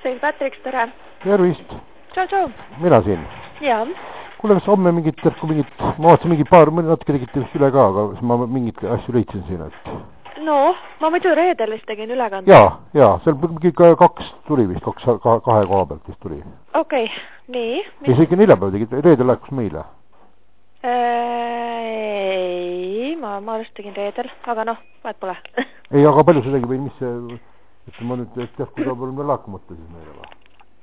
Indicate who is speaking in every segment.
Speaker 1: St. Patrick's, tere!
Speaker 2: Tervist!
Speaker 1: Tšau!
Speaker 2: Mina siin.
Speaker 1: Jaa.
Speaker 2: Kuule, kas homme mingit, ma vaatasin mingi paar, natuke tegite vist üle ka, aga ma mingit asju leidsin siin, et...
Speaker 1: No, ma muidu reedel vist tegin ülekande.
Speaker 2: Jaa, seal mingi kaks tuli vist, kahe koha pealt vist tuli.
Speaker 1: Okei, nii.
Speaker 2: Ei, see ikka neljapäev tegid, reedel laekus meile.
Speaker 1: Ei, ma arvast tegin reedel, aga noh, vahet pole.
Speaker 2: Ei, aga palju see tegi või mis see... Et ma nüüd tead, kui ta pole veel laakumata siis meile või?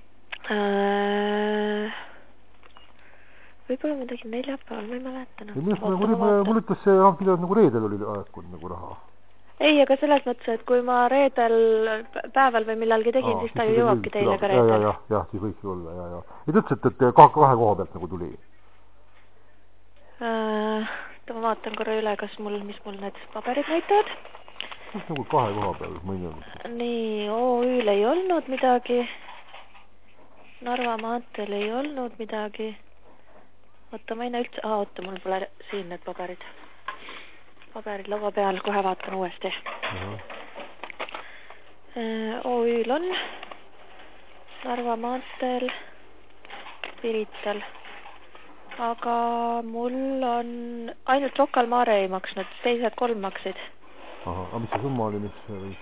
Speaker 1: Võib-olla ma tegin neljapäeval, ma ei mäleta.
Speaker 2: Mul ütles see pidanud nagu reedel oli laekunud nagu raha.
Speaker 1: Ei, aga selles mõttes, et kui ma reedel päeval või millalgi tegin, siis ta ju jõuabki teile ka reedel.
Speaker 2: Jah, siis võikski olla, ja. Ja ta ütles, et kahe koha pealt nagu tuli.
Speaker 1: Ma vaatan korra üle, mis mul need paberid näitavad.
Speaker 2: Mis nagu kahe koha peal, ma ei tea.
Speaker 1: Nii, OÜ-l ei olnud midagi. Narva maanteel ei olnud midagi. Oota, ma ei näe üldse... oota, mul pole siin need paberid. Paberid laua peal, kohe vaatan uuesti. OÜ-l on Narva maanteel, Pirital. Aga mul on... Ainult Rocca al Mare ei maksnud, teised 3 maksid.
Speaker 2: Aga mis see summa oli, mis...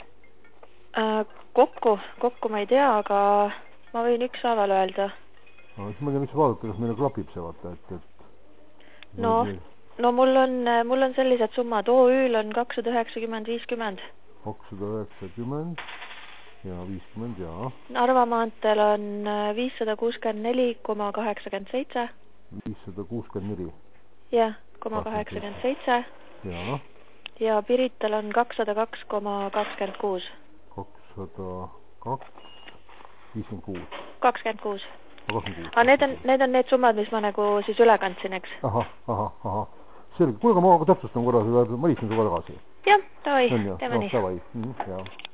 Speaker 1: Kokku ma ei tea, aga ma võin ükshaaval öelda.
Speaker 2: Siis ma ei tea, mis vaadata, kas meile klapib see, vaata, et...
Speaker 1: No mul on sellised summad. OÜ-l on 290-50.
Speaker 2: 290 ja 50, jaa.
Speaker 1: Narva maanteel on 564,87.
Speaker 2: 564.
Speaker 1: Jah, 87.
Speaker 2: Jaa.
Speaker 1: Ja Pirital on 202,26.
Speaker 2: 202, 56.
Speaker 1: 26. Aga need on need summad, mis ma nagu siis üle kandsin, eks?
Speaker 2: Ahah. Selge. Kuule, ma täpsustan korra seda, ma liitsin seda tagasi.
Speaker 1: Jah, tavai, teeme nii.
Speaker 2: Tavai, jah.